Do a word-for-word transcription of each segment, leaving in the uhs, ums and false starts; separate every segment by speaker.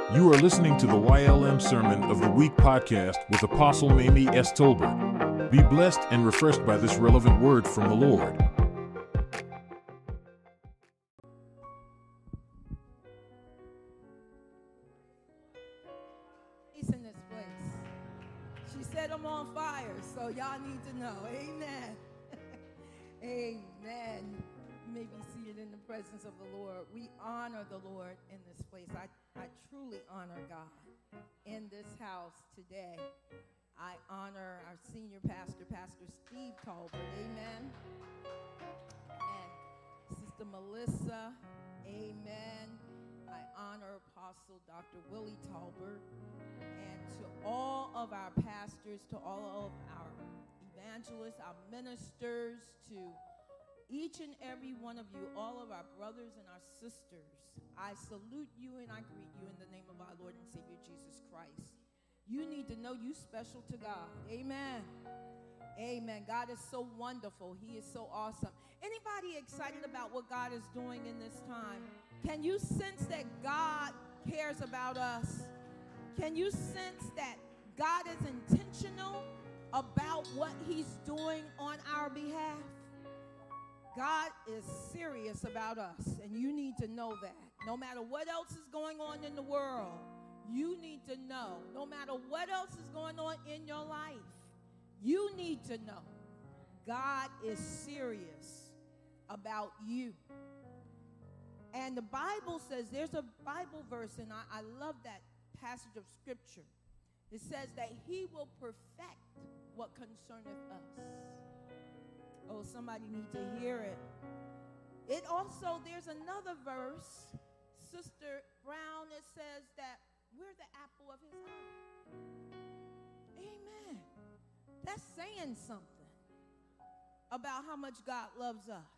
Speaker 1: You are listening to the Y L M Sermon of the Week podcast with Apostle Mamie S. Tolbert. Be blessed and refreshed by this relevant word from the Lord.
Speaker 2: He's in this place. She said I'm on fire, so y'all need to know. Amen. Amen. You may be seated in the presence of the Lord. We honor the Lord in this place. I, I truly honor God in this house today. I honor our senior pastor, Pastor Steve Tolbert. Amen. And Sister Melissa. Amen. I honor Apostle Doctor Willie Tolbert. And to all of our pastors, to all of our evangelists, our ministers, to each and every one of you, all of our brothers and our sisters, I salute you and I greet you in the name of our Lord and Savior Jesus Christ. You need to know you special to God. Amen. Amen. God is so wonderful. He is so awesome. Anybody excited about what God is doing in this time? Can you sense that God cares about us? Can you sense that God is intentional about what he's doing on our behalf? God is serious about us, and you need to know that. No matter what else is going on in the world, you need to know. No matter what else is going on in your life, you need to know. God is serious about you. And the Bible says, there's a Bible verse, and I, I love that passage of Scripture. It says that he will perfect what concerneth us. Oh, somebody need to hear it. It also, there's another verse, Sister Brown, it says that we're the apple of his eye. Amen. That's saying something about how much God loves us.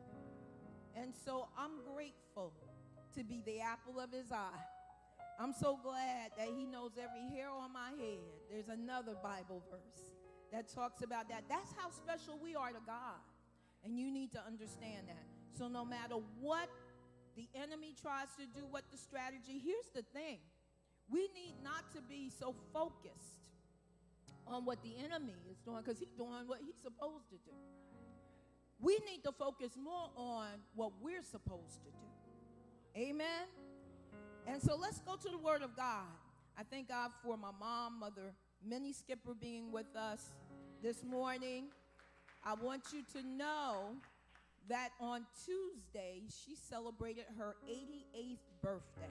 Speaker 2: And so I'm grateful to be the apple of his eye. I'm so glad that he knows every hair on my head. There's another Bible verse that talks about that. That's how special we are to God. And you need to understand that. So no matter what the enemy tries to do, what the strategy, here's the thing. We need not to be so focused on what the enemy is doing, because he's doing what he's supposed to do. We need to focus more on what we're supposed to do. Amen? And so let's go to the Word of God. I thank God for my mom, Mother Minnie Skipper, being with us this morning. I want you to know that on Tuesday, she celebrated her eighty-eighth birthday.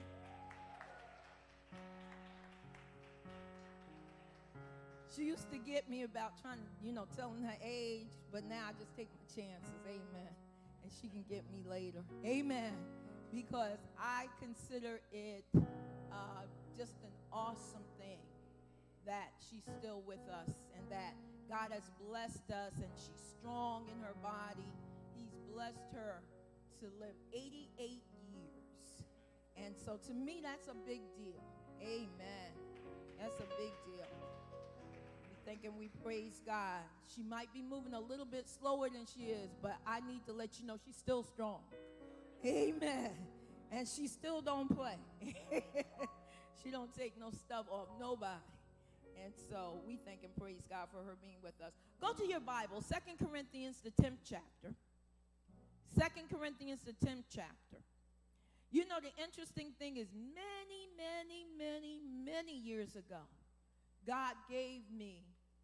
Speaker 2: She used to get me about trying to, you know, telling her age, but now I just take my chances, amen. And she can get me later, amen. Because I consider it uh, just an awesome thing that she's still with us and that God has blessed us and she's strong in her body. He's blessed her to live eighty-eight years. And so to me, that's a big deal. Amen. That's a big deal. We're thinking we praise God. She might be moving a little bit slower than she is, but I need to let you know she's still strong. Amen. And she still don't play. She don't take no stuff off nobody. And so we thank and praise God for her being with us. Go to your Bible, Second Corinthians, the tenth chapter. Second Corinthians, the tenth chapter. You know, the interesting thing is many, many, many, many years ago, God gave me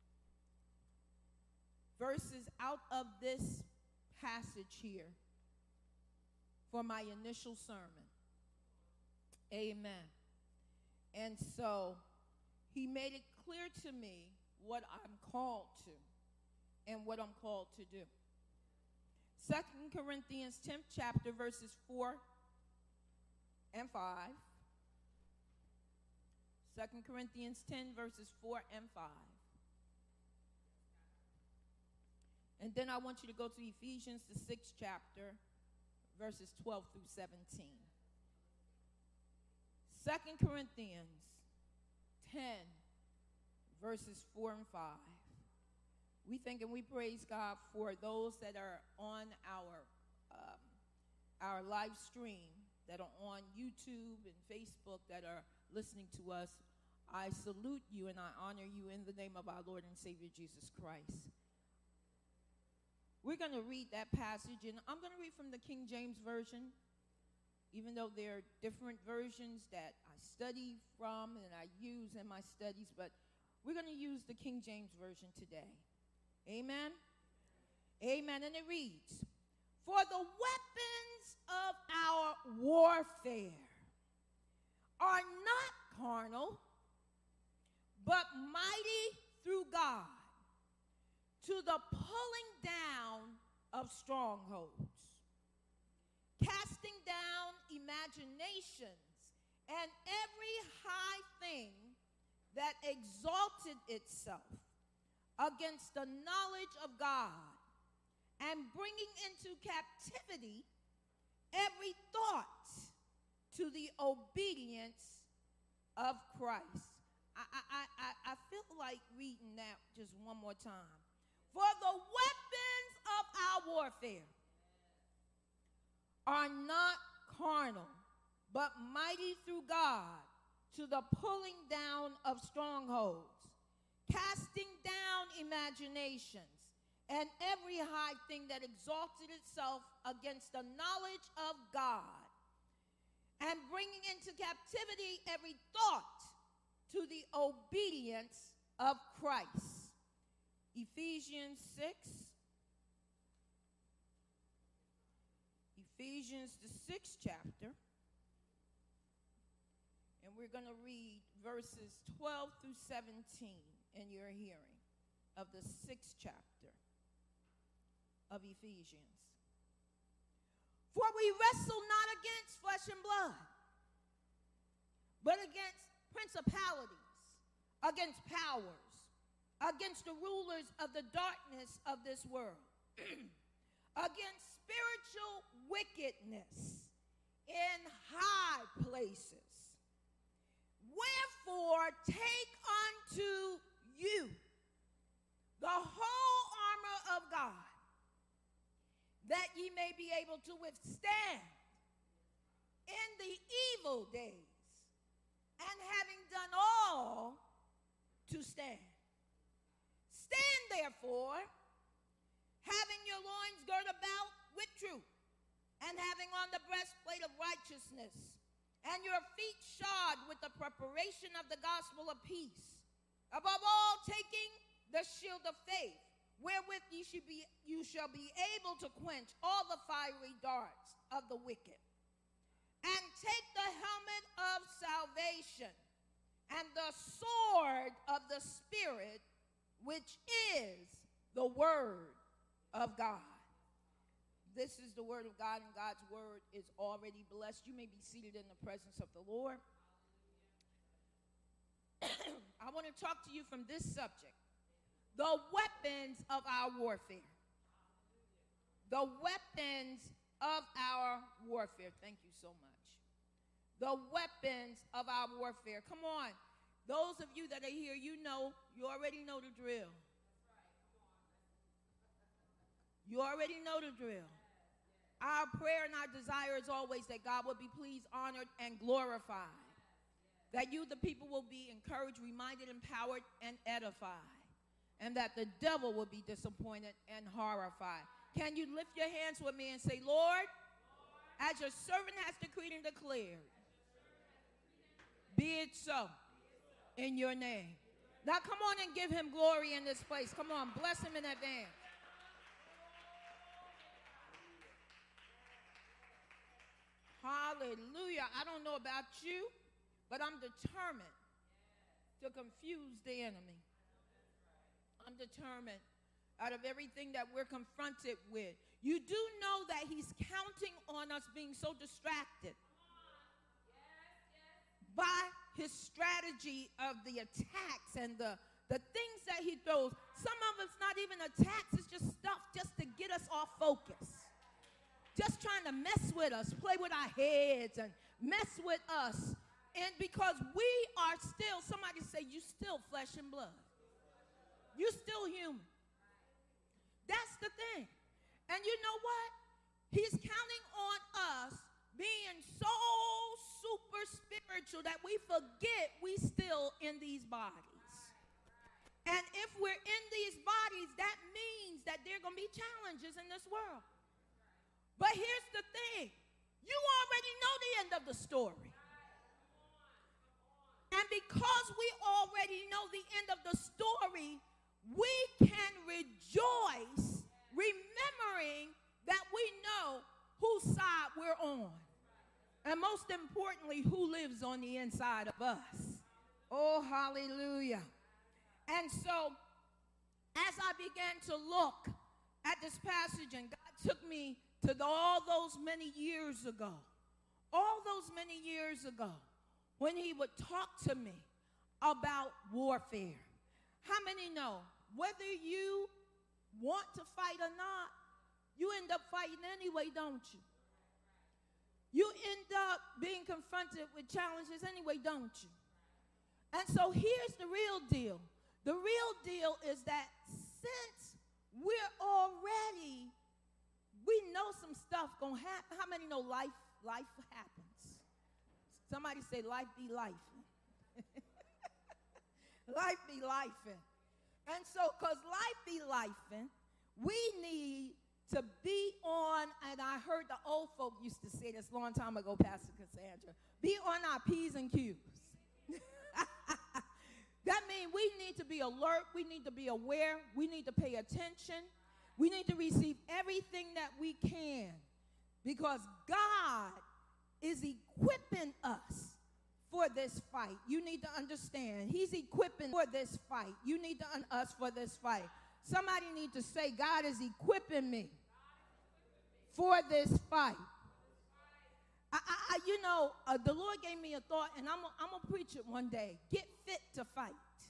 Speaker 2: verses out of this passage here for my initial sermon. Amen. And so he made it clear to me what I'm called to and what I'm called to do. Second Corinthians tenth chapter, verses four and five. Second Corinthians ten, verses four and five. And then I want you to go to Ephesians, the sixth chapter, verses twelve through seventeen. Second Corinthians ten, verses four and five. We thank and we praise God for those that are on our um, our live stream, that are on YouTube and Facebook, that are listening to us, I salute you and I honor you in the name of our Lord and Savior Jesus Christ. We're going to read that passage, and I'm going to read from the King James Version, even though there are different versions that I study from and I use in my studies, but we're going to use the King James Version today. Amen? Amen. And it reads, "For the weapons of our warfare are not carnal, but mighty through God to the pulling down of strongholds, casting down imaginations and every high thing that exalted itself against the knowledge of God, and bringing into captivity every thought to the obedience of Christ." I, I, I, I feel like reading that just one more time. For the weapons of our warfare are not carnal, but mighty through God to the pulling down of strongholds, casting down imaginations, and every high thing that exalted itself against the knowledge of God, and bringing into captivity every thought to the obedience of Christ. Ephesians six. Ephesians, the sixth chapter. And we're going to read verses twelve through seventeen in your hearing of the sixth chapter of Ephesians. "For we wrestle not against flesh and blood, but against principalities, against powers, against the rulers of the darkness of this world, against spiritual wickedness in high places. Wherefore take unto you the whole armor of God, that ye may be able to withstand in the evil days, and having done all, to stand. Stand therefore, having your loins girt about with truth, and having on the breastplate of righteousness, and your feet shod with the preparation of the gospel of peace. Above all, taking the shield of faith, wherewith ye should be, you shall be able to quench all the fiery darts of the wicked. And take the helmet of salvation and the sword of the Spirit, which is the word of God." This is the word of God, and God's word is already blessed. You may be seated in the presence of the Lord. I want to talk to you from this subject: the weapons of our warfare. The weapons of our warfare. Thank you so much. The weapons of our warfare. Come on. Those of you that are here, you know, you already know the drill. You already know the drill. Our prayer and our desire is always that God will be pleased, honored, and glorified. That you, the people, will be encouraged, reminded, empowered, and edified. And that the devil will be disappointed and horrified. Can you lift your hands with me and say, "Lord, as your servant has decreed and declared, be it so in your name." Now come on and give him glory in this place. Come on, bless him in advance. Hallelujah. I don't know about you, but I'm determined to confuse the enemy. I'm determined out of everything that we're confronted with. You do know that he's counting on us being so distracted by his strategy of the attacks and the, the things that he throws. Some of it's not even attacks, it's just stuff just to get us off focus. Just trying to mess with us, play with our heads and mess with us. And because we are still, somebody say, you still flesh and blood. You still human. That's the thing. And you know what? He's counting on us being so, super spiritual that we forget we still in these bodies. And if we're in these bodies, that means that there are going to be challenges in this world. But here's the thing. You already know the end of the story. And because we already know the end of the story, we can rejoice remembering that we know whose side we're on. And most importantly, who lives on the inside of us. Oh, hallelujah. And so, as I began to look at this passage, and God took me to the, all those many years ago, all those many years ago, when he would talk to me about warfare. How many know, whether you want to fight or not, you end up fighting anyway, don't you? You end up being confronted with challenges anyway, don't you? And so here's the real deal. The real deal is that since we're already, we know some stuff gonna happen. How many know life, life happens? Somebody say life be life. Life be lifing. And so, because life be lifing, we need to be on, and I heard the old folk used to say this a long time ago, Pastor Cassandra, be on our P's and Q's. That means we need to be alert, we need to be aware, we need to pay attention, we need to receive everything that we can, because God is equipping us for this fight. You need to understand, he's equipping for this fight. You need to un- us for this fight. Somebody need to say, God is equipping me for this fight. I, I, you know, uh, the Lord gave me a thought, and I'm going to preach it one day. Get fit to fight.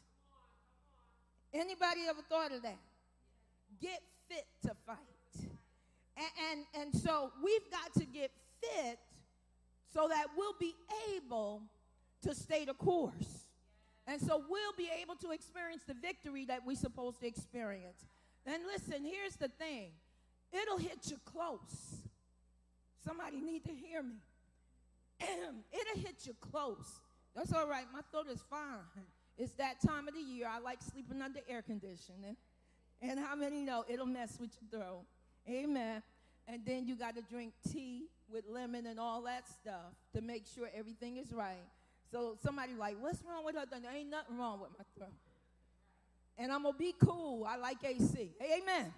Speaker 2: Anybody ever thought of that? Get fit to fight. And, and, and so we've got to get fit so that we'll be able to stay the course. And so we'll be able to experience the victory that we're supposed to experience. And listen, here's the thing. It'll hit you close. Somebody need to hear me. It'll hit you close. That's all right. My throat is fine. It's that time of the year. I like sleeping under air conditioning. And how many know it'll mess with your throat? Amen. And then you got to drink tea with lemon and all that stuff to make sure everything is right. So somebody like, what's wrong with her? There ain't nothing wrong with my throat. And I'm going to be cool. I like A C. Amen.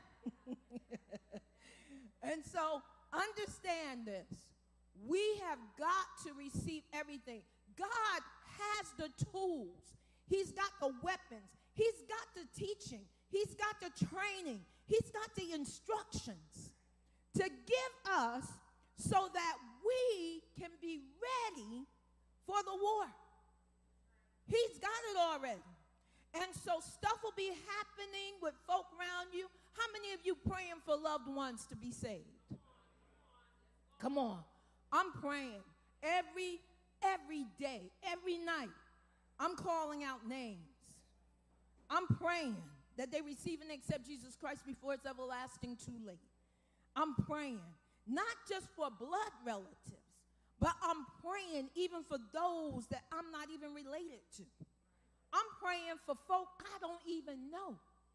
Speaker 2: And so understand this. We have got to receive everything. God has the tools. He's got the weapons. He's got the teaching. He's got the training. He's got the instructions to give us so that we can be ready for the war. He's got it already. And so stuff will be happening with folk around you. How many of you praying for loved ones to be saved? Come on. I'm praying every, every day, every night. I'm calling out names. I'm praying that they receive and accept Jesus Christ before it's everlasting too late. I'm praying not just for blood relatives, but I'm praying even for those that I'm not even related to. I'm praying for folk I don't even know,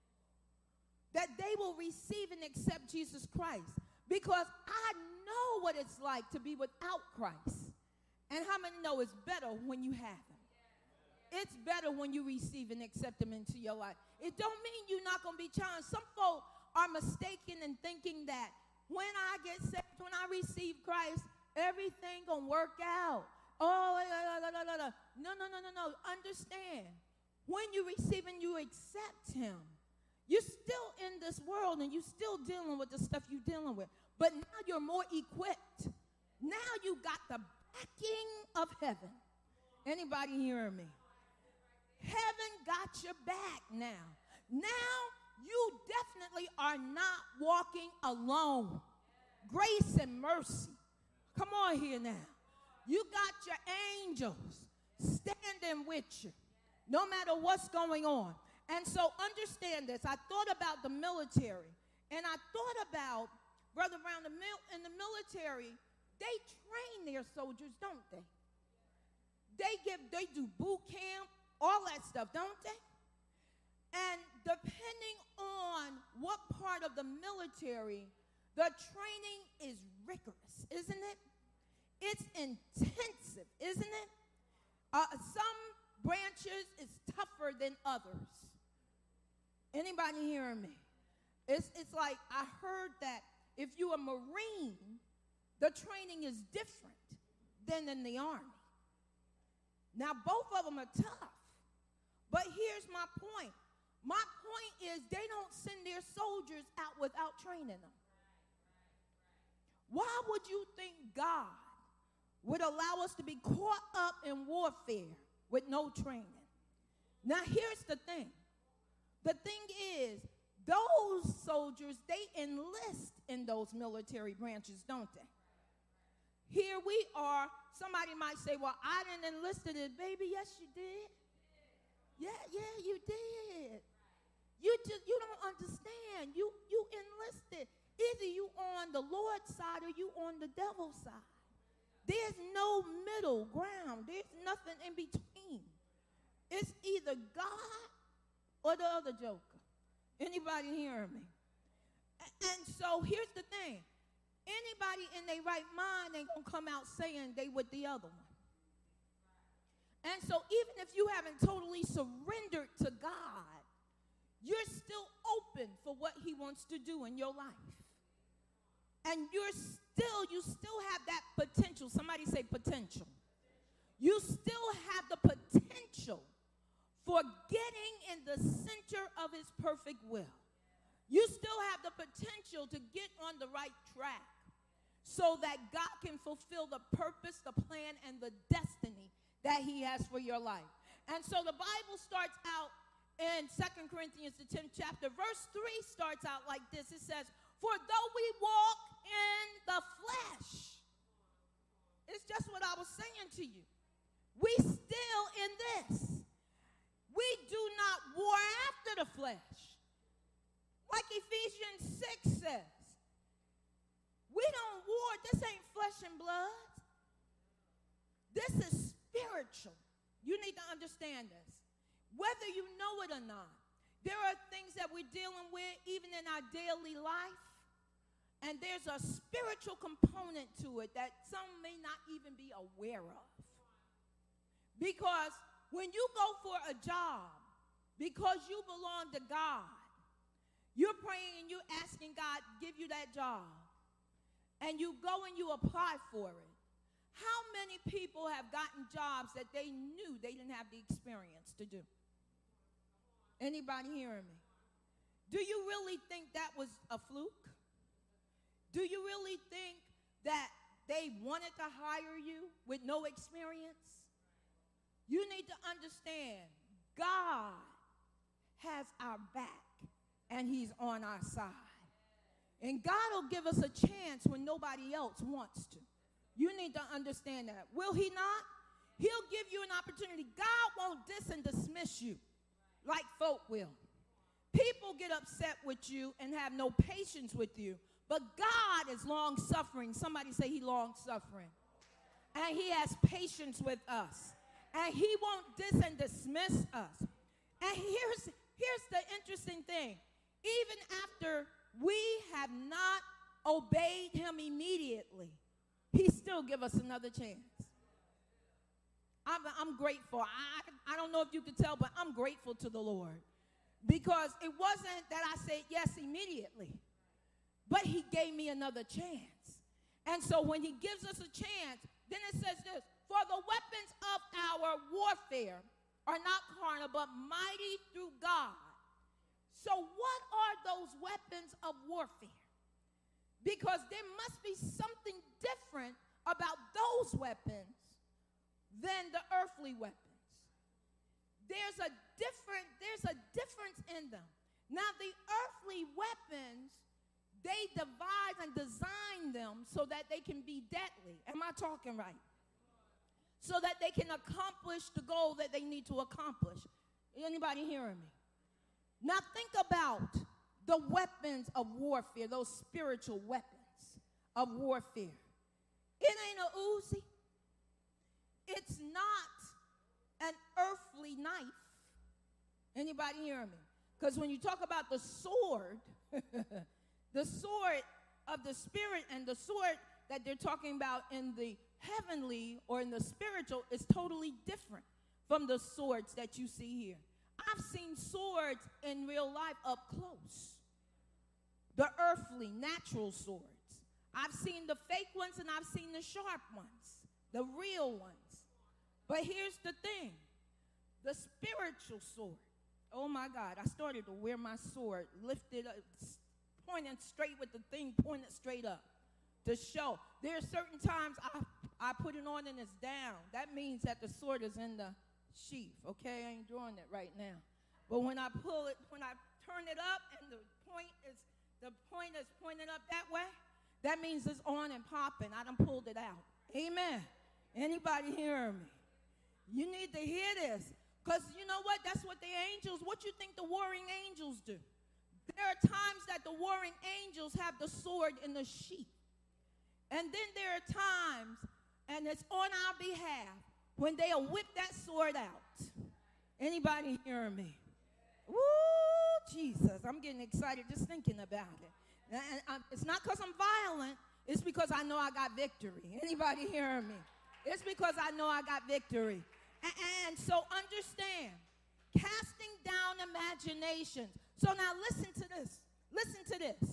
Speaker 2: that they will receive and accept Jesus Christ, because I know what it's like to be without Christ. And how many know it's better when you have him? It's better when you receive and accept him into your life. It don't mean you're not going to be challenged. Some folk are mistaken in thinking that when I get saved, when I receive Christ, everything going to work out. Oh, la, la, la, la, la. no, no, no, no, no. Understand, when you receive and you accept him, you're still in this world and you're still dealing with the stuff you're dealing with. But now you're more equipped. Now you got the backing of heaven. Anybody hearing me? Heaven got your back now. Now you definitely are not walking alone. Grace and mercy. Come on here now. You got your angels standing with you no matter what's going on. And so understand this. I thought about the military, and I thought about, Brother Brown, the mil- in the military, they train their soldiers, don't they? they give, they do boot camp, all that stuff, don't they? And depending on what part of the military, the training is rigorous, isn't it? It's intensive, isn't it? Uh, some branches is tougher than others. Anybody hearing me? It's, it's like I heard that if you're a Marine, the training is different than in the Army. Now, both of them are tough. But here's my point. My point is they don't send their soldiers out without training them. Why would you think God would allow us to be caught up in warfare with no training? Now, here's the thing. The thing is, those soldiers, they enlist in those military branches, don't they? Here we are. Somebody might say, well, I didn't enlist in it. Baby, yes, you did. Yeah, yeah, you did. You just, you don't understand. You, you enlisted. Either you on the Lord's side or you on the devil's side. There's no middle ground. There's nothing in between. It's either God or the other joker. Anybody hearing me? And so here's the thing. Anybody in their right mind ain't going to come out saying they with the other one. And so even if you haven't totally surrendered to God, you're still open for what he wants to do in your life. And you're still, you still have that potential. Somebody say potential. You still have the potential for getting in the center of his perfect will. You still have the potential to get on the right track so that God can fulfill the purpose, the plan, and the destiny that he has for your life. And so the Bible starts out in Second Corinthians, the tenth chapter. Verse three starts out like this. It says, for though we walk in the flesh, it's just what I was saying to you. We still in this. We do not war after the flesh. Like Ephesians six says, we don't war. This ain't flesh and blood. This is spiritual. You need to understand this. Whether you know it or not, there are things that we're dealing with even in our daily life, and there's a spiritual component to it that some may not even be aware of. Because when you go for a job, because you belong to God, you're praying and you're asking God to give you that job, and you go and you apply for it. How many people have gotten jobs that they knew they didn't have the experience to do? Anybody hearing me? Do you really think that was a fluke? Do you really think that they wanted to hire you with no experience? You need to understand, God has our back, and he's on our side. And God will give us a chance when nobody else wants to. You need to understand that. Will he not? He'll give you an opportunity. God won't dis and dismiss you like folk will. People get upset with you and have no patience with you, but God is long-suffering. Somebody say he long-suffering. And he has patience with us. And he won't dis and dismiss us. And here's, here's the interesting thing. Even after we have not obeyed him immediately, he still give us another chance. I'm, I'm grateful. I, I don't know if you could tell, but I'm grateful to the Lord. Because it wasn't that I said yes immediately, but he gave me another chance. And so when he gives us a chance, then it says this, for the weapons of our warfare are not carnal, but mighty through God. So what are those weapons of warfare? Because there must be something different about those weapons than the earthly weapons. There's a different, there's a difference in them. Now, the earthly weapons, they devise and design them so that they can be deadly. Am I talking right? So that they can accomplish the goal that they need to accomplish. Anybody hearing me? Now, think about the weapons of warfare, those spiritual weapons of warfare. It ain't a Uzi. It's not an earthly knife. Anybody hear me? Because when you talk about the sword, the sword of the spirit and the sword that they're talking about in the heavenly or in the spiritual is totally different from the swords that you see here. I've seen swords in real life up close. The earthly, natural swords. I've seen the fake ones and I've seen the sharp ones, the real ones. But here's the thing, the spiritual sword. Oh my God, I started to wear my sword, lifted up, pointing straight with the thing pointed straight up to show. There are certain times I, I put it on and it's down. That means that the sword is in the sheath, okay? I ain't drawing it right now. But when I pull it, when I turn it up and the point is, the point is pointed up that way, that means it's on and popping. I done pulled it out. Amen. Anybody hear me? You need to hear this. Because you know what? That's what the angels, what you think the warring angels do? There are times that the warring angels have the sword in the sheath. And then there are times, and it's on our behalf, when they'll whip that sword out. Anybody hear me? Woo, Jesus. I'm getting excited just thinking about it. And I, it's not because I'm violent. It's because I know I got victory. Anybody hear me? It's because I know I got victory. And so understand, casting down imaginations. So now listen to this. Listen to this.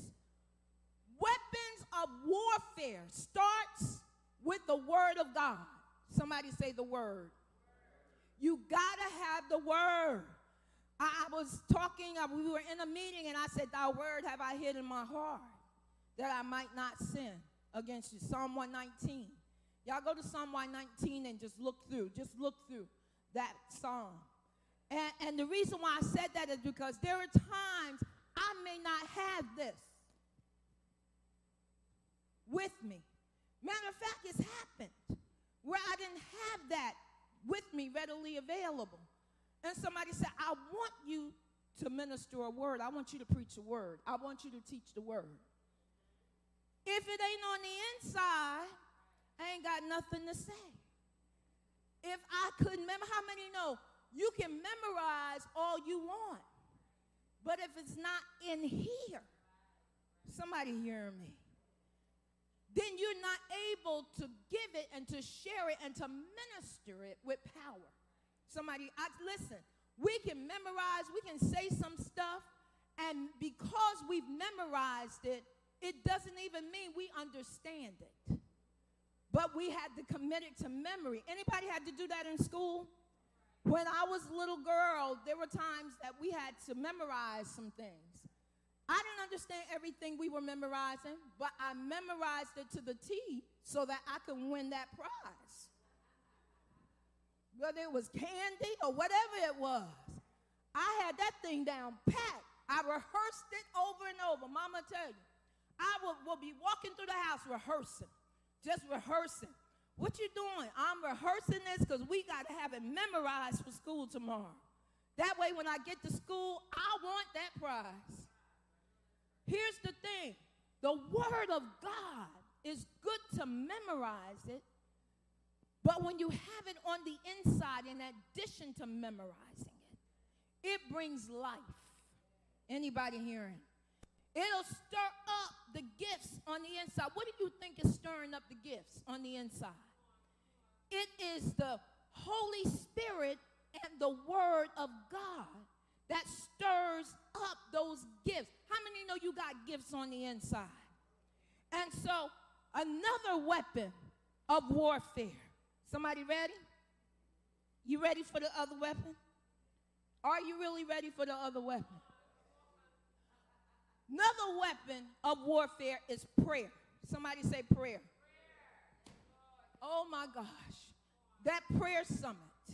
Speaker 2: Weapons of warfare starts with the word of God. Somebody say the word. You got to have the word. I, I was talking, uh, we were in a meeting, and I said, thy word have I hid in my heart, that I might not sin against you. Psalm one nineteen. Y'all go to Psalm one nineteen and just look through. Just look through that psalm. And, and the reason why I said that is because there are times I may not have this with me. Matter of fact, it's happened where I didn't have that with me readily available. And somebody said, I want you to minister a word. I want you to preach a word. I want you to teach the word. If it ain't on the inside, I ain't got nothing to say. If I could remember, how many know you can memorize all you want, but if it's not in here, somebody hear me, then you're not able to give it and to share it and to minister it with power. Somebody, I, listen, we can memorize, we can say some stuff, and because we've memorized it, it doesn't even mean we understand it. But we had to commit it to memory. Anybody had to do that in school? When I was a little girl, there were times that we had to memorize some things. I didn't understand everything we were memorizing, but I memorized it to the T so that I could win that prize. Whether it was candy or whatever it was, I had that thing down pat. I rehearsed it over and over. Mama tell you, I will, will be walking through the house rehearsing. Just rehearsing. What you doing? I'm rehearsing this because we got to have it memorized for school tomorrow. That way when I get to school, I want that prize. Here's the thing. The word of God is good to memorize it, but when you have it on the inside, in addition to memorizing it, it brings life. Anybody hearing? It'll stir up the gifts on the inside. What do you think is stirring up the gifts on the inside? It is the Holy Spirit and the Word of God that stirs up those gifts. How many know you got gifts on the inside? And so, another weapon of warfare. Somebody ready? You ready for the other weapon? Are you really ready for the other weapon? Another weapon of warfare is prayer. Somebody say prayer. Oh my gosh. That prayer summit.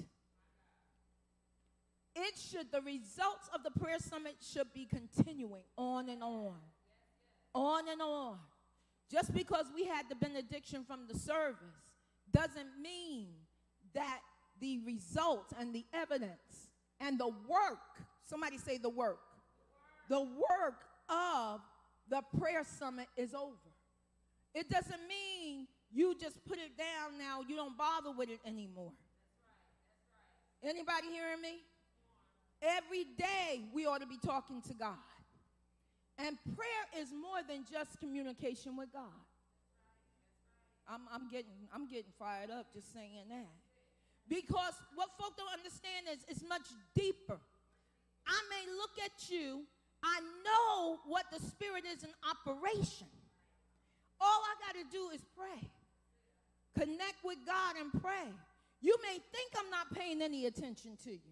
Speaker 2: It should, the results of the prayer summit should be continuing on and on. On and on. Just because we had the benediction from the service doesn't mean that the results and the evidence and the work, somebody say the work, the work of the prayer summit is over. It doesn't mean you just put it down now, you don't bother with it anymore. Anybody hearing me? Every day we ought to be talking to God. And prayer is more than just communication with God. I'm, I'm getting I'm getting fired up just saying that. Because what folk don't understand is it's much deeper. I may look at you, I know what the Spirit is in operation. All I got to do is pray. Connect with God and pray. You may think I'm not paying any attention to you.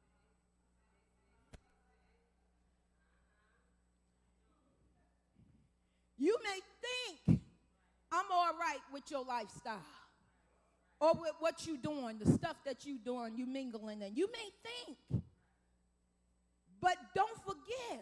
Speaker 2: You may think I'm all right with your lifestyle or with what you're doing, the stuff that you're doing, you mingling in. You may think. But don't forget,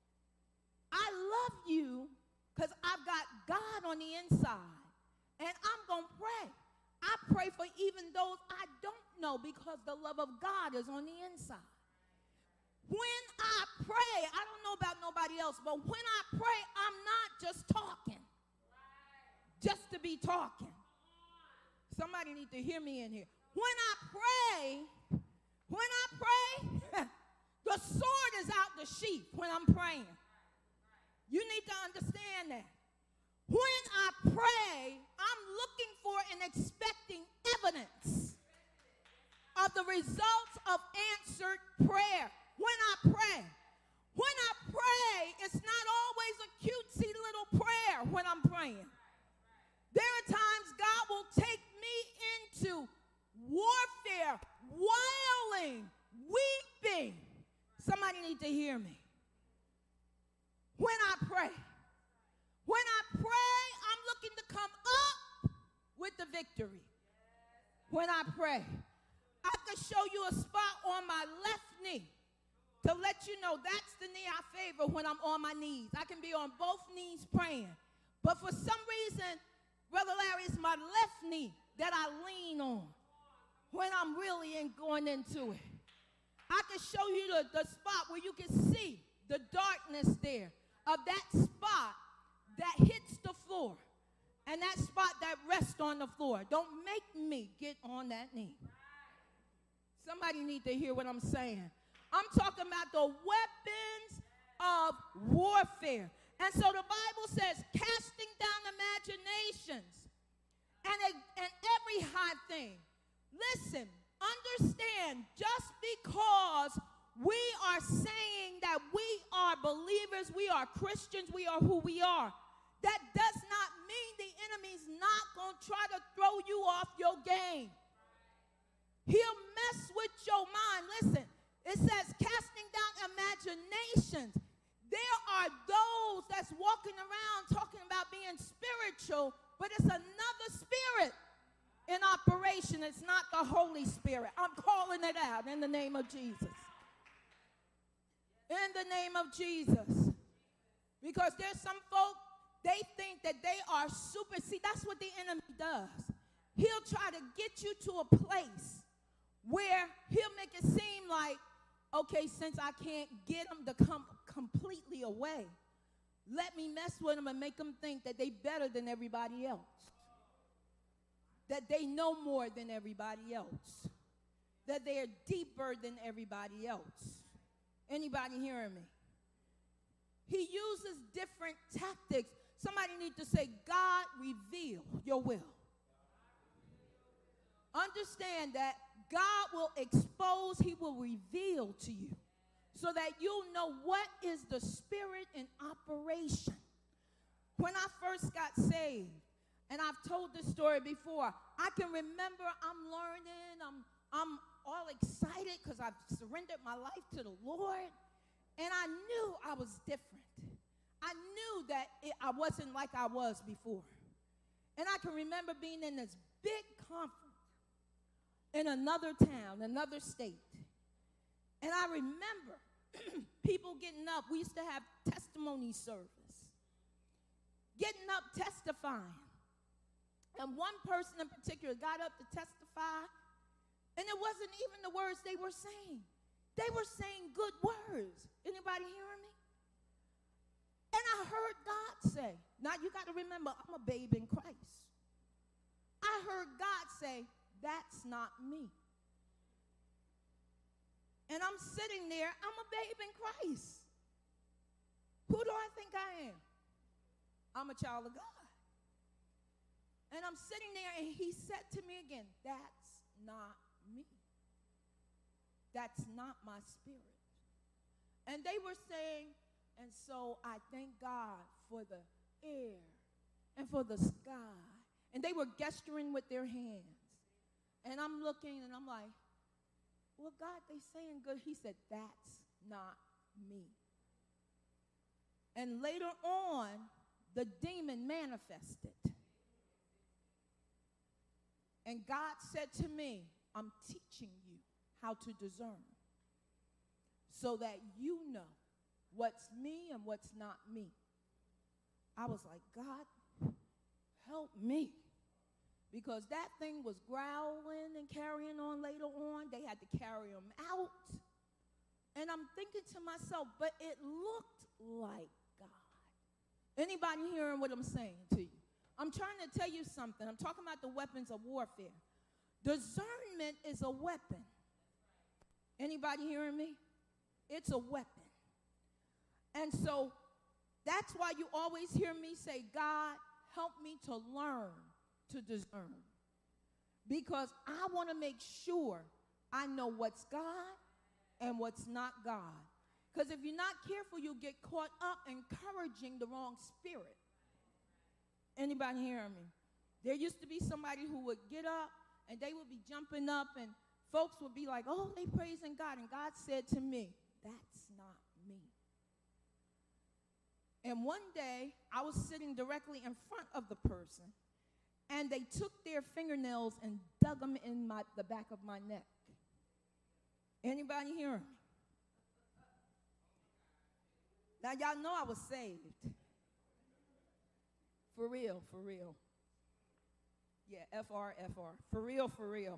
Speaker 2: I love you because I've got God on the inside. And I'm going to pray. I pray for even those I don't know because the love of God is on the inside. When I pray, I don't know about nobody else, but when I pray, I'm not just talking. Just to be talking. Somebody need to hear me in here. When I pray, when I pray, the sword is out the sheath when I'm praying. You need to understand that. When I pray, I'm looking for and expecting evidence of the results of answered prayer. When I pray, when I pray, it's not always a cutesy little prayer when I'm praying. There are times God will take me into warfare, wailing, weeping. Somebody need to hear me. When I pray, when I pray, I'm looking to come up with the victory. When I pray, I can show you a spot on my left knee to let you know that's the knee I favor when I'm on my knees. I can be on both knees praying. But for some reason, Brother Larry, it's my left knee that I lean on when I'm really in going into it. I can show you the, the spot where you can see the darkness there of that spot that hits the floor and that spot that rests on the floor. Don't make me get on that knee. Somebody need to hear what I'm saying. I'm talking about the weapons of warfare. And so the Bible says, casting down imaginations and, a, and every high thing. Listen, understand, just because we are saying that we are believers, we are Christians, we are who we are, that does not mean the enemy's not going to try to throw you off your game. He'll mess with your mind. Listen, it says casting down imaginations. There are those that's walking around talking about being spiritual, but it's another spirit in operation. It's not the Holy Spirit. I'm calling it out in the name of Jesus. In the name of Jesus. Because there's some folk, they think that they are super. See, that's what the enemy does. He'll try to get you to a place where he'll make it seem like, okay, since I can't get them to come completely away, let me mess with them and make them think that they're better than everybody else. That they know more than everybody else. That they are deeper than everybody else. Anybody hearing me? He uses different tactics. Somebody need to say, God, reveal your will. Understand that God will expose, he will reveal to you so that you'll know what is the spirit in operation. When I first got saved, and I've told this story before, I can remember I'm learning, I'm, I'm all excited because I've surrendered my life to the Lord, and I knew I was different. I knew that it, I wasn't like I was before. And I can remember being in this big conference in another town, another state. And I remember people getting up. We used to have testimony service. Getting up, testifying. And one person in particular got up to testify, and it wasn't even the words they were saying. They were saying good words. Anybody hearing me? And I heard God say, now you got to remember, I'm a babe in Christ. I heard God say, that's not me. I'm sitting there, I'm a babe in Christ. Who do I think I am? I'm a child of God. And I'm sitting there, and he said to me again, that's not me. That's not my spirit. And they were saying, and so I thank God for the air and for the sky. And they were gesturing with their hands. And I'm looking, and I'm like, well, God, they saying good. He said, that's not me. And later on, the demon manifested. And God said to me, I'm teaching you how to discern so that you know what's me and what's not me. I was like, God, help me. Because that thing was growling and carrying on later on. They had to carry him out. And I'm thinking to myself, but it looked like God. Anybody hearing what I'm saying to you? I'm trying to tell you something. I'm talking about the weapons of warfare. Discernment is a weapon. Anybody hearing me? It's a weapon. And so that's why you always hear me say, God, help me to learn to discern. Because I want to make sure I know what's God and what's not God. Because if you're not careful, you'll get caught up encouraging the wrong spirit. Anybody hearing me? There used to be somebody who would get up and they would be jumping up and folks would be like, oh, they praising God. And God said to me, that's not me. And one day I was sitting directly in front of the person and they took their fingernails and dug them in my, the back of my neck. Anybody hearing me? Now y'all know I was saved. For real, for real. Yeah, F R, F R. For real, for real.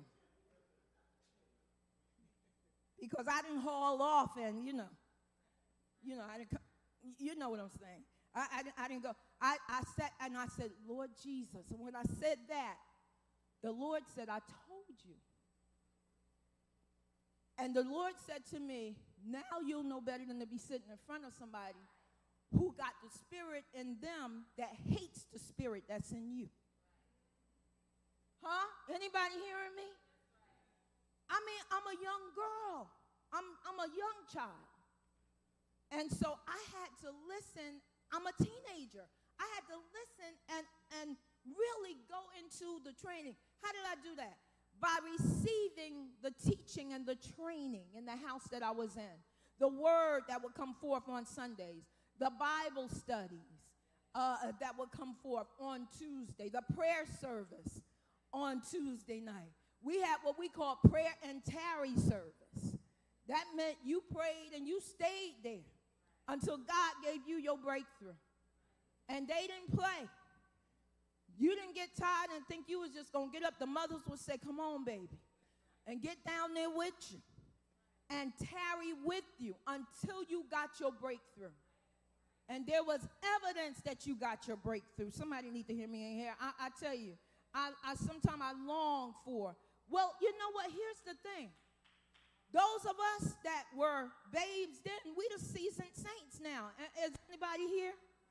Speaker 2: Because I didn't haul off and, you know, you know, I didn't, you know what I'm saying. I, I, didn't, I didn't go. I, I sat and I said, Lord Jesus. And when I said that, the Lord said, I told you. And the Lord said to me, now you'll know better than to be sitting in front of somebody who got the spirit in them that hates the spirit that's in you. Huh? Anybody hearing me? I mean, I'm a young girl. I'm, I'm a young child. And so I had to listen. I'm a teenager. I had to listen and, and really go into the training. How did I do that? By receiving the teaching and the training in the house that I was in. The word that would come forth on Sundays. The Bible studies uh, that would come forth on Tuesday. The prayer service on Tuesday night. We had what we call prayer and tarry service. That meant you prayed and you stayed there until God gave you your breakthrough. And they didn't play. You didn't get tired and think you was just going to get up. The mothers would say, come on, baby, and get down there with you and tarry with you until you got your breakthrough. And there was evidence that you got your breakthrough. Somebody need to hear me in here. I, I tell you, I, I sometimes I long for. Well, you know what? Here's the thing. Those of us that were babes then, we the seasoned saints now. Is anybody here?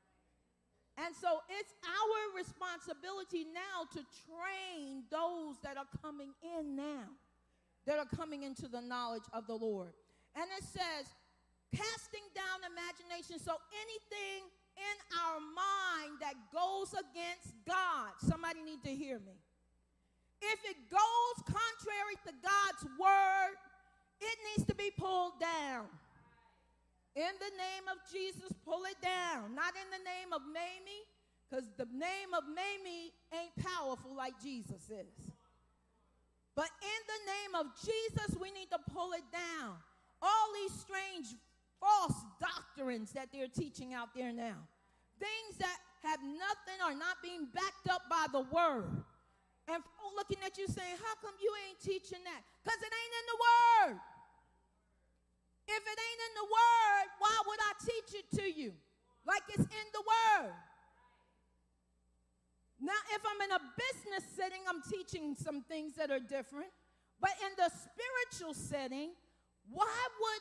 Speaker 2: And so it's our responsibility now to train those that are coming in now, that are coming into the knowledge of the Lord. And it says, casting down imagination, so anything in our mind that goes against God, somebody need to hear me. If it goes contrary to God's word, it needs to be pulled down. In the name of Jesus, pull it down. Not in the name of Mamie, because the name of Mamie ain't powerful like Jesus is. But in the name of Jesus, we need to pull it down. All these strange false doctrines that they're teaching out there now. Things that have nothing or not being backed up by the word. And folk looking at you saying, how come you ain't teaching that? Because it ain't in the word. If it ain't in the word, why would I teach it to you? Like it's in the word. Now, if I'm in a business setting, I'm teaching some things that are different. But in the spiritual setting, why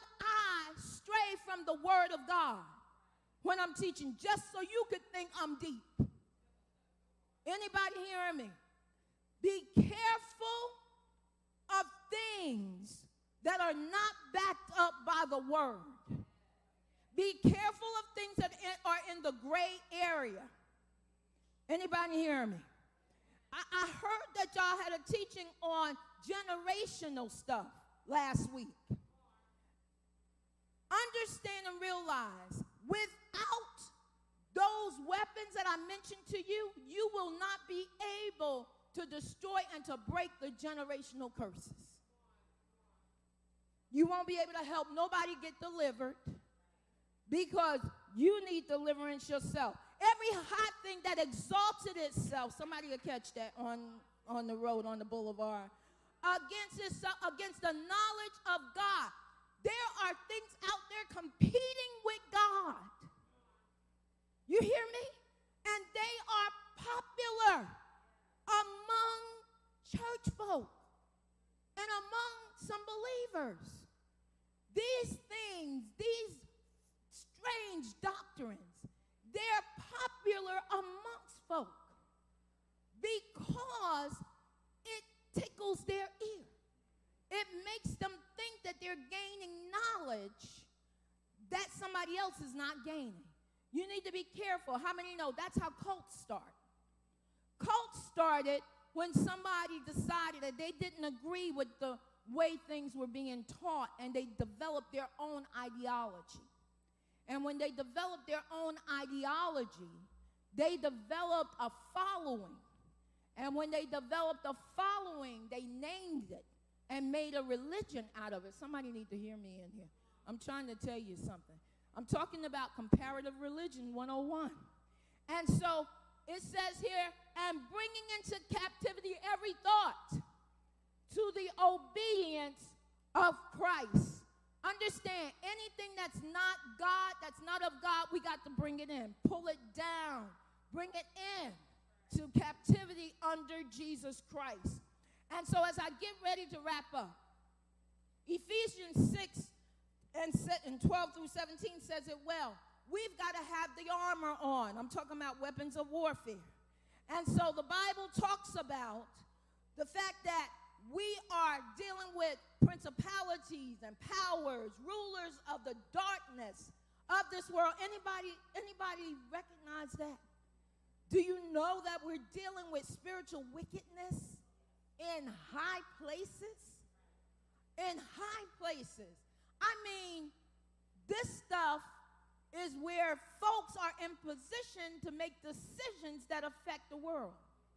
Speaker 2: God when I'm teaching, just so you could think I'm deep. Anybody hearing me? Be careful of things that are not backed up by the word. Be careful of things that are in the gray area. Anybody hearing me? I, I heard that y'all had a teaching on generational stuff last week. Understand and realize, without those weapons that I mentioned to you, you will not be able to destroy and to break the generational curses. You won't be able to help nobody get delivered because you need deliverance yourself. Every high thing that exalted itself, somebody will catch that on, on the road, on the boulevard, against, itself, against the knowledge of God. There are things out there competing with God. You hear me? And they are popular among church folk and among some believers. These things, these strange doctrines, they're popular amongst folk because it tickles their ear. It makes them think that they're gaining knowledge that somebody else is not gaining. You need to be careful. How many know that's how cults start? Cults started when somebody decided that they didn't agree with the way things were being taught, and they developed their own ideology. And when they developed their own ideology, they developed a following. And when they developed a following, they named it and made a religion out of it. Somebody need to hear me in here. I'm trying to tell you something. I'm talking about comparative religion one oh one. And so it says here, and bringing into captivity every thought to the obedience of Christ. Understand, anything that's not God, that's not of God, we got to bring it in. Pull it down. Bring it in to captivity under Jesus Christ. And so as I get ready to wrap up, Ephesians six and twelve through seventeen says it well. We've got to have the armor on. I'm talking about weapons of warfare. And so the Bible talks about the fact that we are dealing with principalities and powers, rulers of the darkness of this world. Anybody, anybody recognize that? Do you know that we're dealing with spiritual wickedness in high places? In high places. I mean, this stuff is where folks are in position to make decisions that affect the world.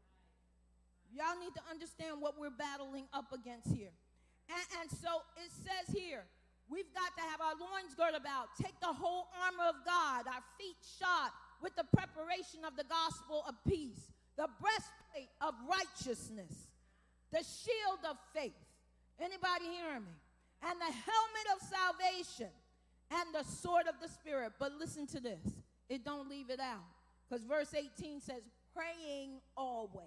Speaker 2: Y'all need to understand what we're battling up against here. And, and so it says here, we've got to have our loins girded about, take the whole armor of God, our feet shod with the preparation of the gospel of peace, the breastplate of righteousness, the shield of faith. Anybody hearing me? And the helmet of salvation and the sword of the Spirit. But listen to this. It don't leave it out. Because verse eighteen says, praying always.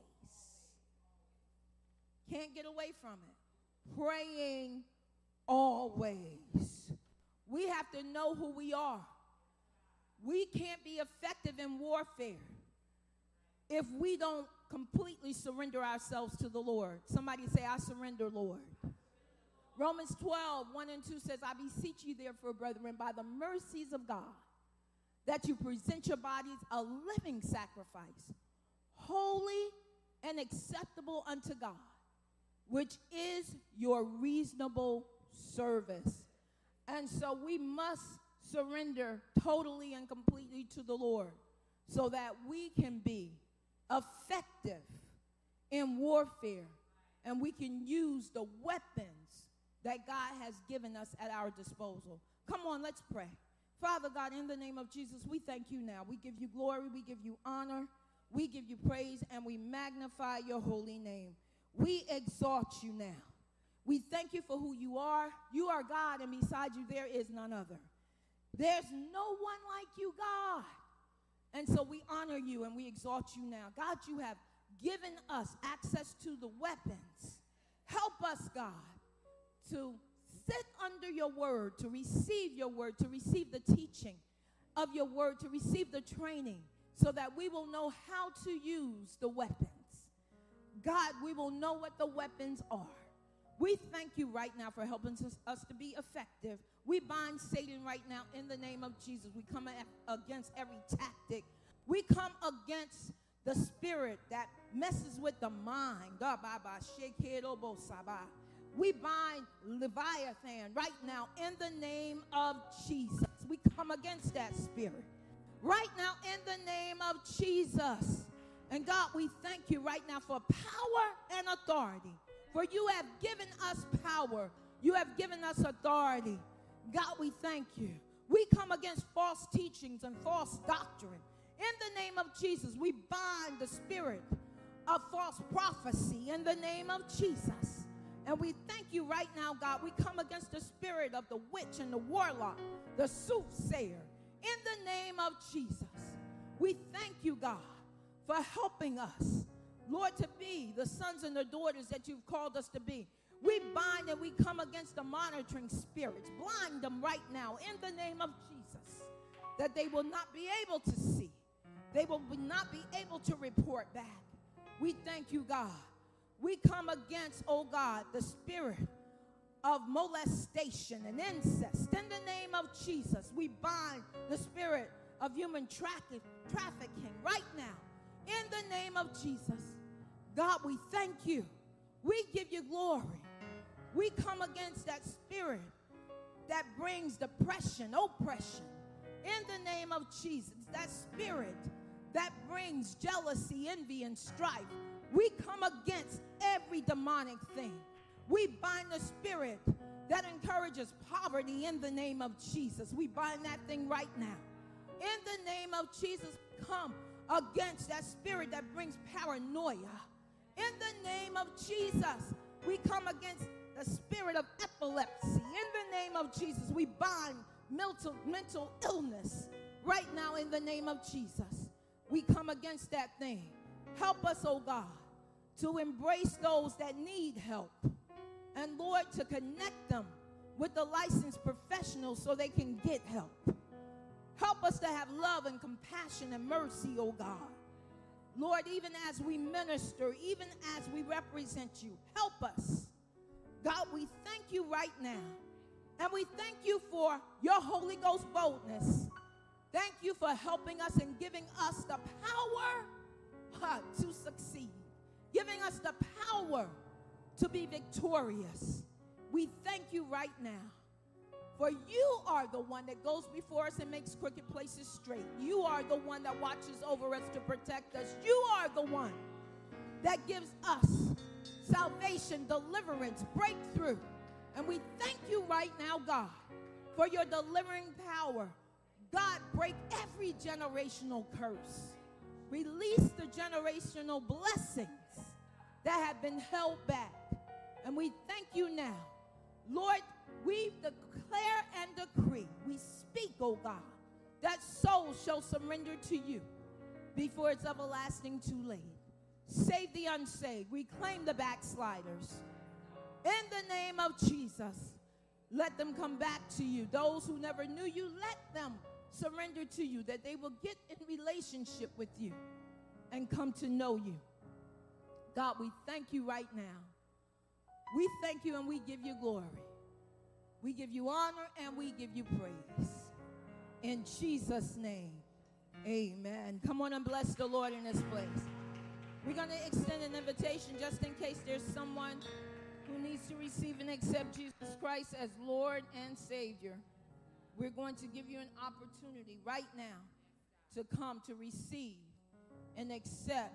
Speaker 2: Can't get away from it. Praying always. We have to know who we are. We can't be effective in warfare if we don't completely surrender ourselves to the Lord. Somebody say, I surrender, Lord. Romans twelve, one and two says, I beseech you therefore, brethren, by the mercies of God, that you present your bodies a living sacrifice, holy and acceptable unto God, which is your reasonable service. And so we must surrender totally and completely to the Lord so that we can be effective in warfare and we can use the weapons that God has given us at our disposal. Come on, let's pray. Father God, in the name of Jesus, we thank you now. We give you glory, we give you honor, we give you praise, and we magnify your holy name. We exalt you now. We thank you for who you are. You are God, and beside you there is none other. There's no one like you, God. And so we honor you and we exalt you now. God, you have given us access to the weapons. Help us, God, to sit under your word, to receive your word, to receive the teaching. of your word, to receive the training so that we will know how to use the weapons. God, we will know what the weapons are. We thank you right now for helping us, us to be effective. We bind Satan right now in the name of Jesus. We come a- against every tactic. We come against the spirit that messes with the mind. We bind Leviathan right now in the name of Jesus. We come against that spirit right now in the name of Jesus. And God, we thank you right now for power and authority. For you have given us power. You have given us authority. God, we thank you. We come against false teachings and false doctrine. In the name of Jesus, we bind the spirit of false prophecy in the name of Jesus. And we thank you right now, God. We come against the spirit of the witch and the warlock, the soothsayer, in the name of Jesus. We thank you, God, for helping us, Lord, to be the sons and the daughters that you've called us to be. We bind and we come against the monitoring spirits. Blind them right now in the name of Jesus, that they will not be able to see. They will not be able to report back. We thank you, God. We come against, oh God, the spirit of molestation and incest. In the name of Jesus, we bind the spirit of human tra- trafficking right now. In the name of Jesus, God, we thank you. We give you glory. We come against that spirit that brings depression, oppression. In the name of Jesus, that spirit that brings jealousy, envy, and strife. We come against every demonic thing. We bind the spirit that encourages poverty in the name of Jesus. We bind that thing right now. In the name of Jesus, come against that spirit that brings paranoia. In the name of Jesus, we come against the spirit of epilepsy. In the name of Jesus, we bind mental, mental illness right now in the name of Jesus. We come against that thing. Help us, oh God, to embrace those that need help. And Lord, to connect them with the licensed professionals so they can get help. Help us to have love and compassion and mercy, oh God. Lord, even as we minister, even as we represent you, help us. God, we thank you right now. And we thank you for your Holy Ghost boldness. Thank you for helping us and giving us the power uh, to succeed. Giving us the power to be victorious. We thank you right now. For you are the one that goes before us and makes crooked places straight. You are the one that watches over us to protect us. You are the one that gives us salvation, deliverance, breakthrough. And we thank you right now, God, for your delivering power. God, break every generational curse. Release the generational blessings that have been held back. And we thank you now. Lord, we declare and decree, we speak, oh God, that souls shall surrender to you before it's everlasting too late. Save the unsaved. Reclaim the backsliders. In the name of Jesus, let them come back to you. Those who never knew you, let them surrender to you, that they will get in relationship with you and come to know you. God, we thank you right now. We thank you and we give you glory. We give you honor and we give you praise. In Jesus' name, amen. Come on and bless the Lord in this place. We're going to extend an invitation just in case there's someone who needs to receive and accept Jesus Christ as Lord and Savior. We're going to give you an opportunity right now to come to receive and accept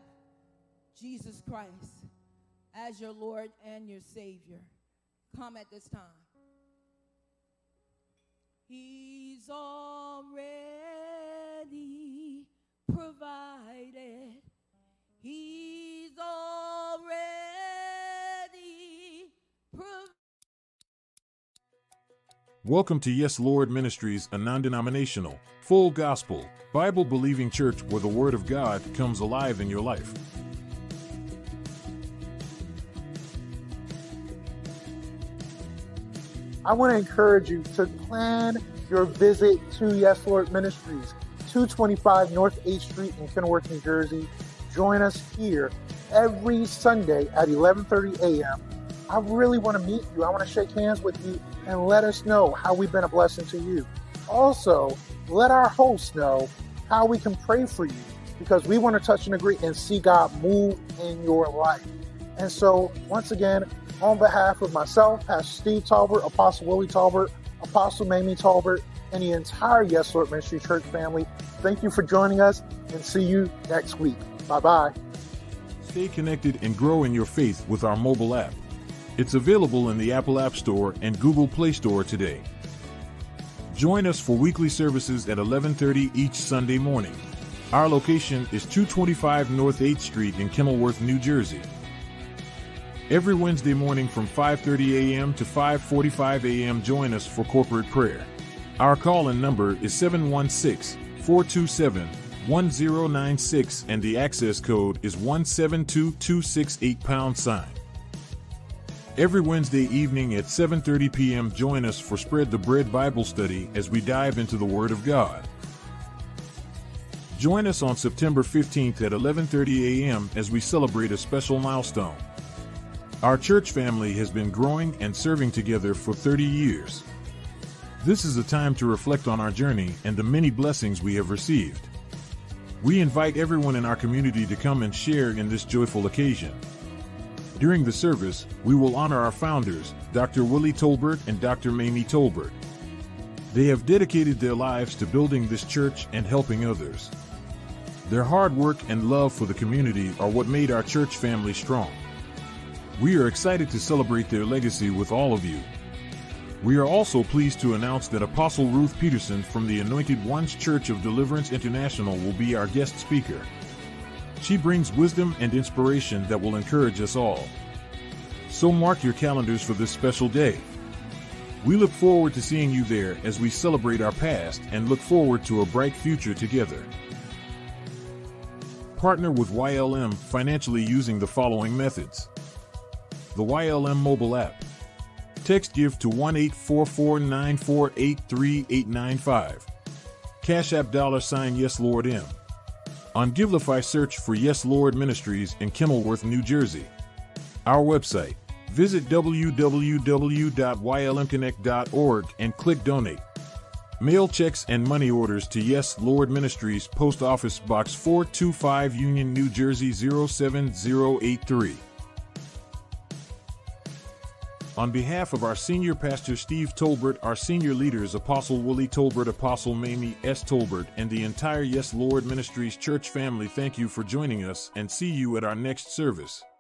Speaker 2: Jesus Christ as your Lord and your Savior. Come at this time. He's already provided. He's already provided.
Speaker 1: Welcome to Yes Lord Ministries, a non-denominational, full gospel, Bible-believing church where the Word of God comes alive in your life.
Speaker 3: I want to encourage you to plan your visit to Yes Lord Ministries, two twenty-five North eighth Street in Kenilworth, New Jersey. Join us here every Sunday at eleven thirty a.m. I really want to meet you. I want to shake hands with you and let us know how we've been a blessing to you. Also, let our hosts know how we can pray for you, because we want to touch and agree and see God move in your life. And so, once again, on behalf of myself, Pastor Steve Talbert, Apostle Willie Talbert, Apostle Mamie Talbert, and the entire Yes Lord Ministry Church family, thank you for joining us, and see you next week. Bye-bye.
Speaker 1: Stay connected and grow in your faith with our mobile app. It's available in the Apple App Store and Google Play Store today. Join us for weekly services at eleven thirty each Sunday morning. Our location is two twenty-five North eighth Street in Kenilworth, New Jersey. Every Wednesday morning from five thirty a.m. to five forty-five a.m. join us for corporate prayer. Our call-in number is seven one six, four two seven, one zero nine six and the access code is one seven two two six eight pound sign. Every Wednesday evening at seven thirty p.m. join us for Spread the Bread Bible Study as we dive into the Word of God. Join us on September fifteenth at eleven thirty a.m. as we celebrate a special milestone. Our church family has been growing and serving together for thirty years. This is a time to reflect on our journey and the many blessings we have received. We invite everyone in our community to come and share in this joyful occasion. During the service, we will honor our founders, Doctor Willie Tolbert and Doctor Mamie Tolbert. They have dedicated their lives to building this church and helping others. Their hard work and love for the community are what made our church family strong. We are excited to celebrate their legacy with all of you. We are also pleased to announce that Apostle Ruth Peterson from the Anointed Ones Church of Deliverance International will be our guest speaker. She brings wisdom and inspiration that will encourage us all. So mark your calendars for this special day. We look forward to seeing you there as we celebrate our past and look forward to a bright future together. Partner with Y L M financially using the following methods. The Y L M mobile app. Text give to one eight four four nine four eight three eight nine five. Cash App dollar sign Yes Lord M. On Givelify, search for Yes Lord Ministries in Kenilworth, New Jersey. Our website. Visit w w w dot y l m connect dot org and click Donate. Mail checks and money orders to Yes Lord Ministries, Post Office Box four two five, Union, New Jersey zero seven zero eight three. On behalf of our senior pastor Steve Tolbert, our senior leaders Apostle Willie Tolbert, Apostle Mamie S. Tolbert, and the entire Yes Lord Ministries church family, thank you for joining us and see you at our next service.